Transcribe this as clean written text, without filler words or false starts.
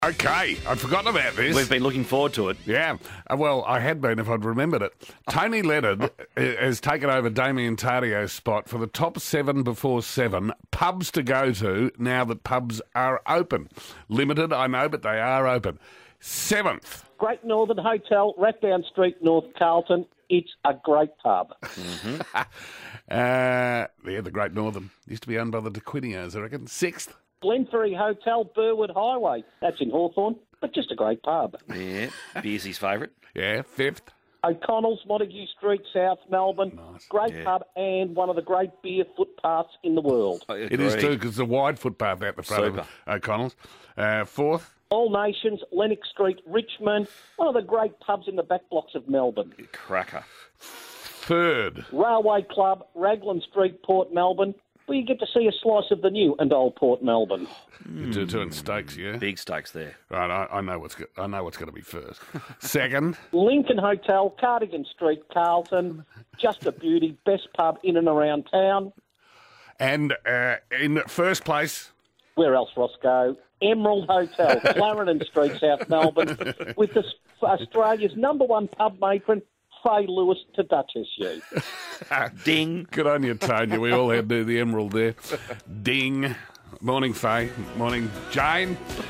Okay, I'd forgotten about this. We've been looking forward to it. Yeah, well, I had been if I'd remembered it. Tony Leonard has taken over Damien Tardio's spot for the top 7 before 7 pubs to go to now that pubs are open. Limited, I know, but they are open. 7th. Great Northern Hotel, Rathdown Street, North Carlton. It's a great pub. Yeah, the Great Northern. Used to be owned by the De Quinios, I reckon. 6th. Glenferrie Hotel, Burwood Highway. That's in Hawthorn, but just a great pub. Yeah, Beersy's favourite. Yeah, 5th. O'Connell's, Montague Street, South Melbourne. Nice. Great pub and one of the great beer footpaths in the world. It is too, because it's a wide footpath out the front of O'Connell's. 4th. All Nations, Lennox Street, Richmond. One of the great pubs in the back blocks of Melbourne. Cracker. 3rd. Railway Club, Raglan Street, Port Melbourne. Where you get to see a slice of the new and old Port Melbourne. Doing steaks, yeah? Big stakes there. Right, I know what's going to be first. 2nd. Lincoln Hotel, Cardigan Street, Carlton. Just a beauty. Best pub in and around town. And in first place... Where else, Roscoe? Emerald Hotel, Clarendon Street, South Melbourne, with Australia's #1 pub matron, Faye Lewis to Duchess you. Ding. Good on you, Tanya. We all had to do the Emerald there. Ding. Morning, Faye. Morning, Jane.